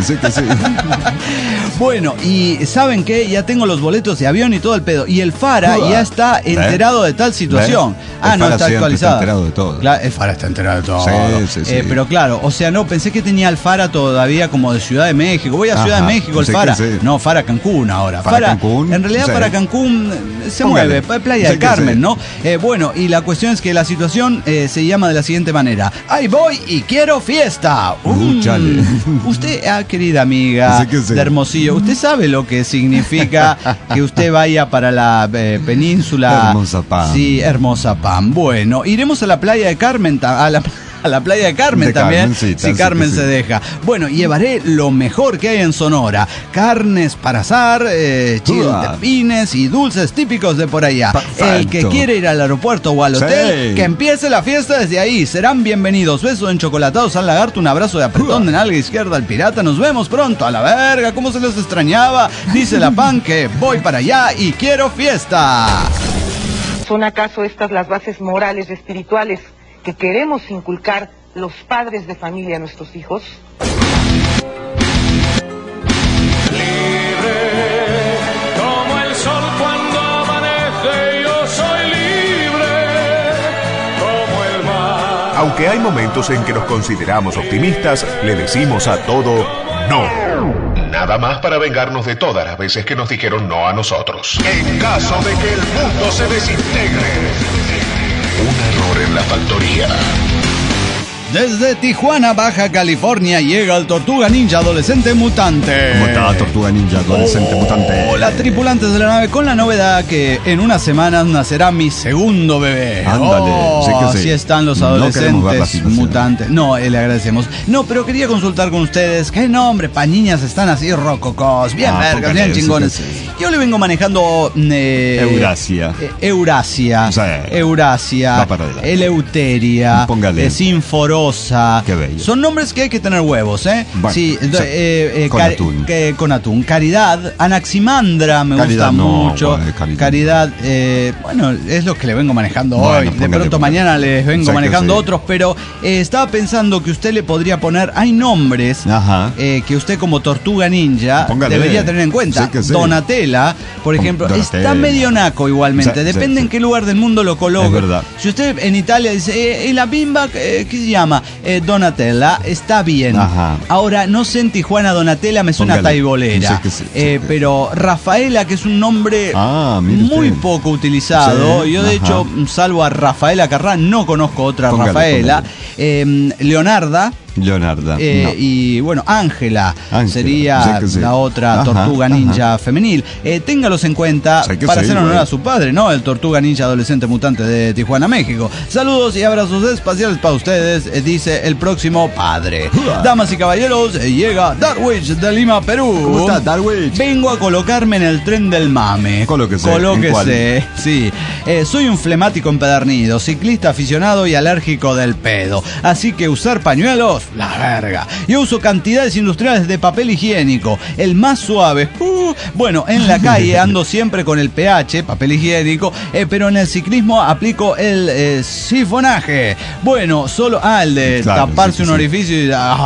Y ¿saben qué? Ya tengo los boletos de avión y todo el pedo. Y el Fara ya está enterado de tal situación. No está actualizado. Está enterado de todo. El Fara está enterado de todo. Pero claro, pensé que tenía el Fara todavía como de Ciudad de México. Voy a Ciudad de México, el Fara. No, Fara Cancún ahora. Fara Cancún. En realidad para Cancún se mueve, Playa del Carmen, ¿no? Y la cuestión es que la situación se llama de la siguiente manera. Ahí voy y quiero fiesta. Usted, querida amiga de Hermosillo, usted sabe lo que significa que usted vaya para la península. Hermosa PAM. Sí, Hermosa PAM. Iremos a la Playa de Carmen, a A la playa de Carmen también, si Carmen se deja. Bueno, llevaré lo mejor que hay en Sonora. Carnes para asar, chiltepines y dulces típicos de por allá. Perfecto. El que quiere ir al aeropuerto o al hotel, que empiece la fiesta desde ahí. Serán bienvenidos. Besos enchocolatados al lagarto, un abrazo de apretón de nalga izquierda al pirata. Nos vemos pronto. A la verga, cómo se les extrañaba. Dice la pan que voy para allá y quiero fiesta. ¿Son acaso estas las bases morales y espirituales que queremos inculcar los padres de familia a nuestros hijos? Libre como el sol cuando amanece, yo soy libre como el mar. Aunque hay momentos en que nos consideramos optimistas, le decimos a todo no. Nada más para vengarnos de todas las veces que nos dijeron no a nosotros. En caso de que el mundo se desintegre, un error en la factoría. Desde Tijuana, Baja California, llega el Tortuga Ninja Adolescente Mutante. ¿Cómo está, Tortuga Ninja Adolescente Mutante? Hola, tripulantes de la nave, con la novedad que en unas semanas nacerá mi segundo bebé. Ándale, sí que sí. Así están los adolescentes mutantes. No, le agradecemos. No, pero quería consultar con ustedes, ¿qué nombre pa' niñas están así rococos? Bien vergas, bien chingones. Sí. Yo le vengo manejando... Eurasia. Eurasia. Sí. Eurasia. Eleuteria. Póngale. Sinforosa. Qué bello. Son nombres que hay que tener huevos, ¿eh? Bueno, sí, con atún. Con atún. Caridad, Anaximandra me gusta mucho. Caridad, bueno, es lo que le vengo manejando hoy. De pronto mañana les vengo manejando otros, pero estaba pensando que usted le podría poner, hay nombres que usted como Tortuga Ninja debería tener en cuenta. Sí. Donatella, por ejemplo, está medio naco igualmente. Depende en qué lugar del mundo lo coloque. Es verdad. Si usted en Italia dice, la bimba, ¿qué se llama? Donatella, está bien. Ahora, no sé en Tijuana, Donatella me suena taibolera. Pero Rafaela, que es un nombre muy poco utilizado. Yo, de hecho, salvo a Rafaela Carrá, no conozco otra Rafaela. Leonarda. Y bueno, Ángela sería la otra Tortuga Ninja femenil. Téngalos en cuenta para hacer honor a su padre, ¿no? El Tortuga Ninja Adolescente Mutante de Tijuana, México. Saludos y abrazos espaciales para ustedes, dice el próximo padre. Damas y caballeros, llega Darwich de Lima, Perú. ¿Cómo está, Darwich? Vengo a colocarme en el tren del mame. Colóquese. Sí. Soy un flemático empedernido, ciclista aficionado y alérgico del pedo. Así que usar pañuelos, la verga. Yo uso cantidades industriales de papel higiénico, el más suave. Bueno, en la calle ando siempre con el pH, papel higiénico, pero en el ciclismo aplico el sifonaje. Bueno, solo el de taparse un orificio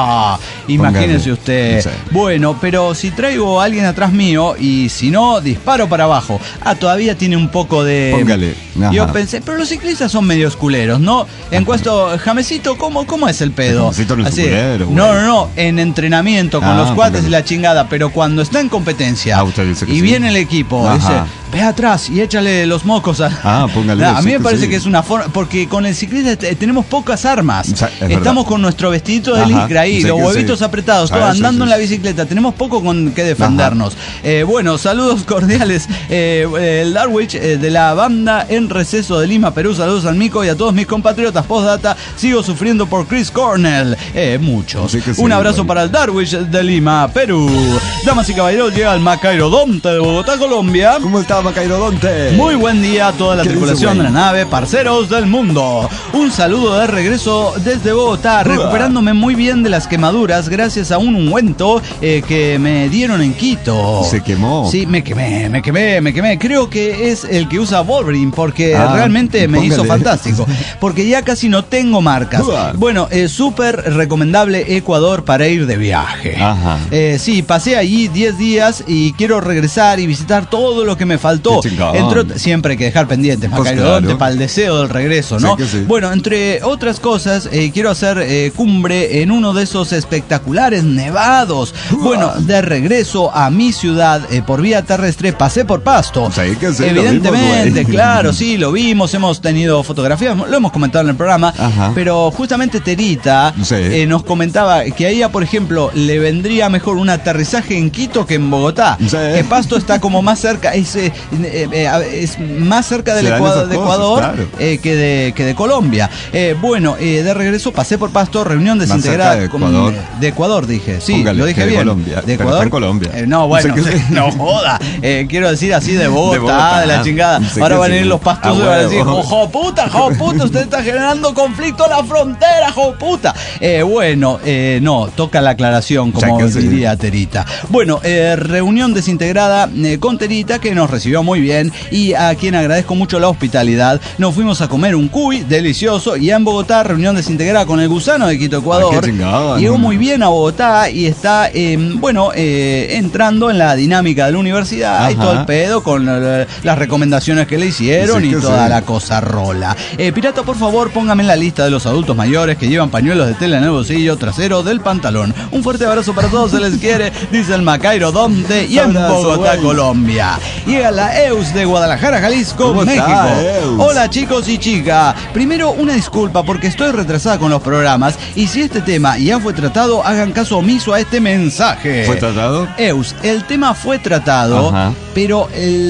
y imagínese usted. Bueno, pero si traigo a alguien atrás mío y si no, disparo para abajo. Todavía tiene un poco de... Póngale. Yo pensé, pero los ciclistas son medios culeros, ¿no? En cuanto, Jamesito, ¿cómo es el pedo? Jamesito no es así, culero, no, en entrenamiento con los cuates y la chingada, pero cuando está en competencia y viene el equipo, dice, ve atrás y échale los mocos póngale. A mí me parece que es una forma, porque con el ciclista tenemos pocas armas. Estamos con nuestro vestidito de licra ahí, los huevitos apretados, todos andando en la bicicleta, tenemos poco con que defendernos. Bueno, saludos cordiales, el Darwich de la banda En Receso de Lima, Perú. Saludos al Mico y a todos mis compatriotas. Postdata, sigo sufriendo por Chris Cornell. Muchos. Un abrazo para el Darwich de Lima, Perú. Damas y caballeros, llega el Macairodonte de Bogotá, Colombia. ¿Cómo está, Macairodonte? Muy buen día a toda la tripulación de la nave, parceros del mundo. Un saludo de regreso desde Bogotá, recuperándome muy bien de las quemaduras gracias a un ungüento que me dieron en Quito. ¿Se quemó? Sí, me quemé. Creo que es el que usa Wolverine, porque realmente me hizo fantástico. Porque ya casi no tengo marcas. Bueno, súper recomendable Ecuador para ir de viaje. Sí, pasé allí 10 días y quiero regresar y visitar todo lo que me faltó. Siempre hay que dejar pendientes, Macairodonte, para el deseo del regreso, ¿no? Bueno, entre otras cosas, quiero hacer cumbre en uno de esos espectaculares nevados. Bueno, de regreso a mi ciudad por vía terrestre, pasé por Pasto. Evidentemente, claro, sí, lo vimos, hemos tenido fotografías, lo hemos comentado en el programa, pero justamente Terita nos comentaba que a ella, por ejemplo, le vendría mejor un aterrizaje en Quito que en Bogotá. Que Pasto está como más cerca, es más cerca del Ecuador claro. que de Colombia. Bueno, de regreso pasé por Pasto, reunión desintegrada de Ecuador, dije. Sí, póngale, lo dije bien. Colombia, de Ecuador. En Colombia. No, bueno, no joda. Quiero decir así de Bogotá, de la chingada. Ahora van a ir los pastosos y van a decir, ¡jo puta, usted está generando conflicto en la frontera, ¡jo puta! Bueno, no, toca la aclaración, como diría Terita. Bueno, reunión desintegrada con Terita, que nos recibió muy bien y a quien agradezco mucho la hospitalidad. Nos fuimos a comer un cuy delicioso y en Bogotá, reunión desintegrada con el Gusano de Quito, Ecuador. Llegó muy bien a Bogotá y está, entrando en la dinámica de la universidad. Y todo el pedo con las recomendaciones que le hicieron y toda la cosa rola. Pirata, por favor, póngame en la lista de los adultos mayores que llevan pañuelos de tela en el bolsillo trasero del pantalón. Un fuerte abrazo para todos, se les quiere, dice el Macairo Donde y en Bogotá, Colombia. Llega la EUS de Guadalajara, Jalisco, México. Hola chicos y chicas. Primero, una disculpa porque estoy retrasada con los programas y si este tema ya fue tratado, hagan caso omiso a este mensaje. ¿Fue tratado? EUS, el tema fue tratado, pero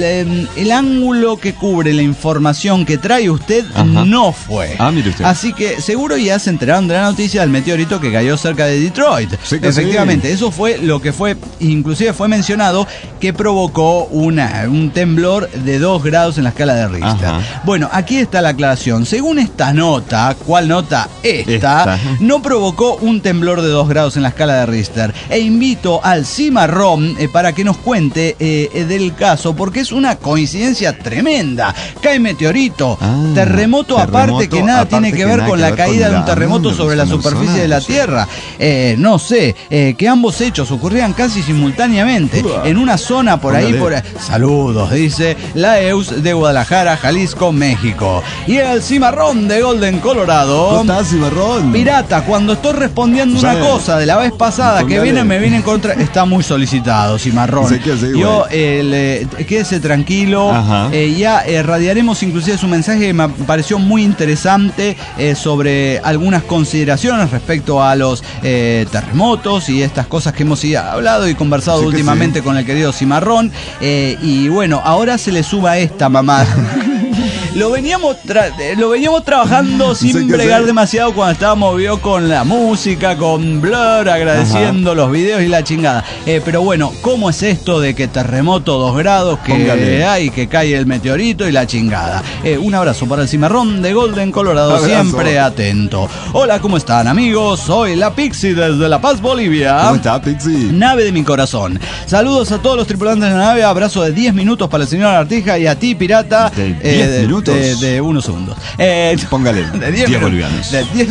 el ángulo que cubre la información que trae usted no fue. Mire usted. Así que seguro ya se enteraron de la noticia del meteorito que cayó cerca de Detroit. Efectivamente, eso fue lo que fue, inclusive fue mencionado que provocó un temblor de 2 grados en la escala de Richter. Bueno, aquí está la aclaración. Según esta nota, ¿cuál nota? Esta no provocó un temblor de 2 grados en la escala de Richter. E invito al Cimarrón para que nos cuente del caso, porque es una coincidencia tremenda. Cae meteorito, terremoto aparte que nada tiene que ver con la caída de un terremoto sobre la superficie de la Tierra. No sé, que ambos hechos ocurrían casi simultáneamente en una zona por ahí. Saludos, dice la EUS de Guadalajara, Jalisco, México. Y el Cimarrón de Golden, Colorado. ¿Cómo estás, Cimarrón? Pirata, cuando estoy respondiendo una cosa de la vez pasada que me viene en contra, está muy solicitado, Cimarrón. Yo, quédese tranquilo. Ya radiaremos inclusive su mensaje que me pareció muy interesante sobre algunas consideraciones respecto a los terremotos y estas cosas que hemos hablado y conversado últimamente con el querido Cimarrón. Y bueno, ahora se le suba esta mamá. Lo veníamos trabajando sin bregar demasiado cuando estábamos con la música, con Blur, agradeciendo los videos y la chingada. Pero bueno, ¿cómo es esto de que terremoto 2 grados, que hay, que cae el meteorito y la chingada? Un abrazo para el Cimarrón de Golden, Colorado, siempre atento. Hola, ¿cómo están, amigos? Soy la Pixie desde La Paz, Bolivia. ¿Cómo está, Pixie? Nave de mi corazón. Saludos a todos los tripulantes de la nave, abrazo de 10 minutos para el señor Artija y a ti, Pirata. ¿De 10 minutos? De unos segundos. Póngale de 10 bolivianos. De 10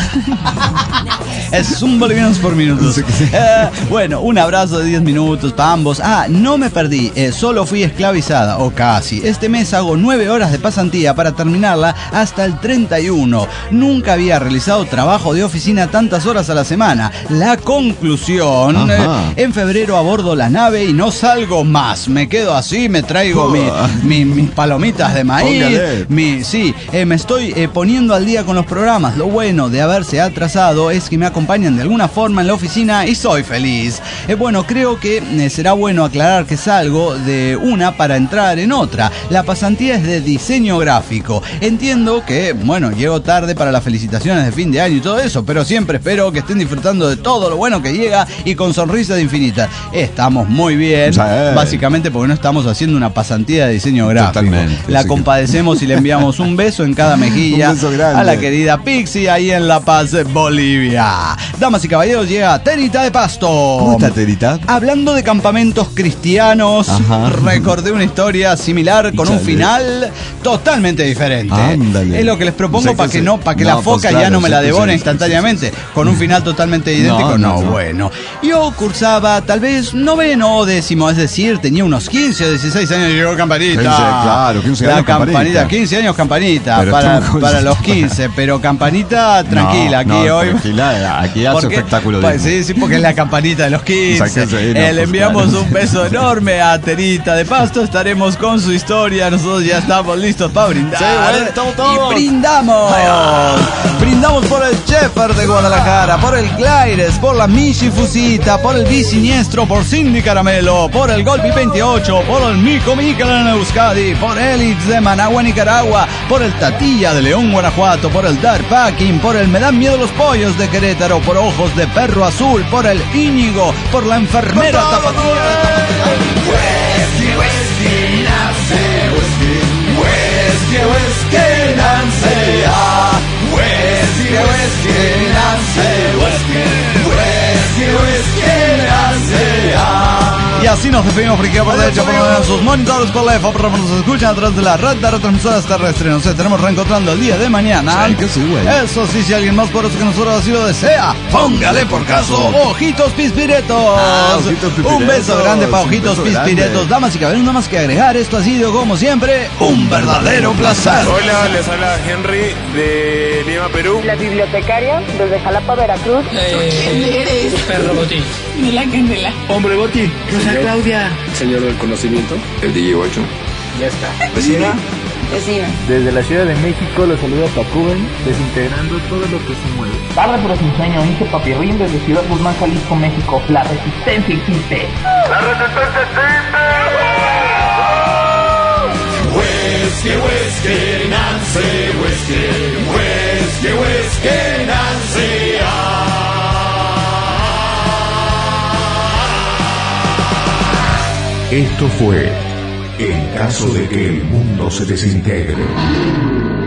es un bolivianos por minuto. Bueno, un abrazo de 10 minutos para ambos. No me perdí, solo fui esclavizada, o casi. Este mes hago 9 horas de pasantía para terminarla hasta el 31. Nunca había realizado trabajo de oficina tantas horas a la semana. La conclusión, en febrero abordo la nave y no salgo más. Me quedo así, me traigo mis palomitas de maíz. Me estoy poniendo al día con los programas. Lo bueno de haberse atrasado es que me acompañan de alguna forma en la oficina y soy feliz. Bueno, creo que será bueno aclarar que salgo de una para entrar en otra. La pasantía es de diseño gráfico. Entiendo que, bueno, llego tarde para las felicitaciones de fin de año y todo eso, pero siempre espero que estén disfrutando de todo lo bueno que llega y con sonrisas infinitas. Estamos muy bien, básicamente porque no estamos haciendo una pasantía de diseño gráfico. Totalmente, la compadecemos y le enviamos un beso en cada mejilla a la querida Pixie ahí en La Paz, Bolivia. Damas y caballeros, llega Terita de Pasto. ¿Cómo está, Terita? Hablando de campamentos cristianos, recordé una historia similar con un final totalmente diferente. Es lo que les propongo para que la foca ya no me la devore instantáneamente. Con un final totalmente idéntico, bueno. Yo cursaba tal vez 9º o 10º, es decir, tenía unos 15 o 16 años y llegó Campanita. Claro, 15 años, la Campanita vida, 15 años campanita para los 15, pero campanita tranquila, aquí hoy. Tranquila, aquí hace espectáculo. Sí, porque es la campanita de los 15. Le enviamos un beso enorme a Terita de Pasto, estaremos con su historia, nosotros ya estamos listos para brindar. Y brindamos. Brindamos por el Sheffer de Guadalajara, por el Claires, por la Michi Fusita, por el Biciniestro, por Cindy Caramelo, por el Golpi 28, por el Mico Mikel en Euskadi, por Elitz de Managua, Nicaragua, por el Tatilla de León, Guanajuato, por el Dark Packing, por el Me Dan Miedo los Pollos de Querétaro, por Ojos de Perro Azul, por el Íñigo, por la enfermera tapatía. Y así nos despedimos, friqueo por derecho, por sus monitores, por la EFA, por nos escuchan a través de la red de retransmisoras terrestres. Nos estaremos reencontrando el día de mañana. Sí, que sí, güey. Eso sí, si alguien más por eso que nosotros así lo desea, póngale por caso Ojitos Pispiretos. Un beso grande para Ojitos Pispiretos. Damas y caballeros, nada más que agregar, esto ha sido como siempre un verdadero placer. Hola, les habla Henry de Lima, Perú. La bibliotecaria desde Jalapa, Veracruz. ¿Quién eres? Perro Botín. De la Candela. Hombre Botín. Rosa Claudia. Señor del conocimiento. El DJ 8. Ya está. ¿Vecina? Vecina. Desde la Ciudad de México los saluda Pacuben, desintegrando todo lo que se mueve. Padre pero sin sueño, Inge Papirrín desde Ciudad Guzmán, Jalisco, México. La resistencia existe. ¡La resistencia existe! Whisky, Nancy, whisky, Nancy. Esto fue En caso de que el mundo se desintegre.